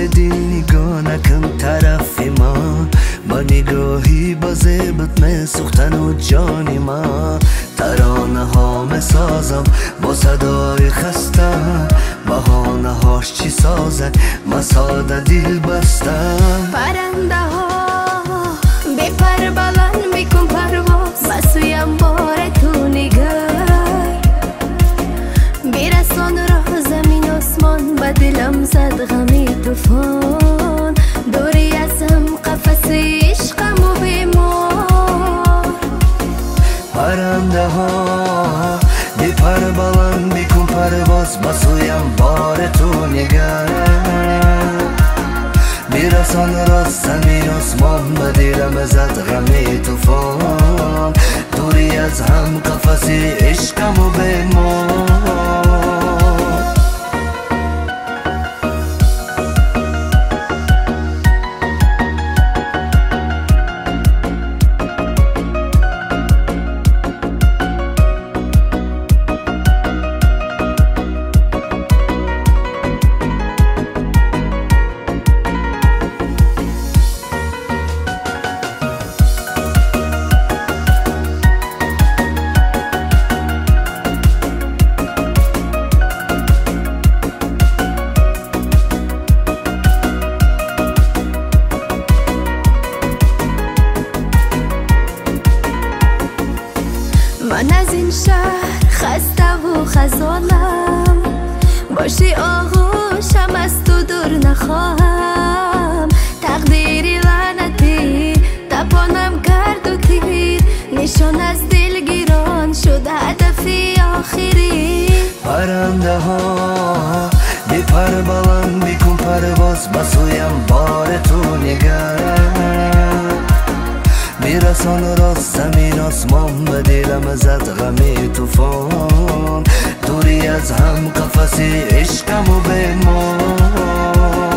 به دل نگاه نکن طرف ما، با نگاهی با زیبت می سوختن و جانی ما. ترانه ها می سازم با صدای خسته، بهانه هاش چی سازد ما ساده دل بستم. پرنده ها بپر بلند بکن پرواز، بسویم بار تو نگر، برسان راه زمین آسمان، به دلم زد غمی طوفان. دوری ازم قفس عشقم و بیمار. پرنده ها بپر بلند بکن پرواز، بسویم بار تو نگر، برسان راست زمین آسمان، به دلم زد غمی طوفان. دوری از هم قفس عشقم و بیمار. من از این شهر خسته و خزانم، باشی آغوشم از تو دور نخواهم. تقدیری لعنتی تپانم کرد و تیر، نشان از دلگیران شد هدفی آخری. پرنده ها بپر بلند بکن پرواز، بسویم بار تو نگر، برسان راست زمین آسمان، به دلم زد غمی طوفان. دوری از هم قفس عشقم و بیمار.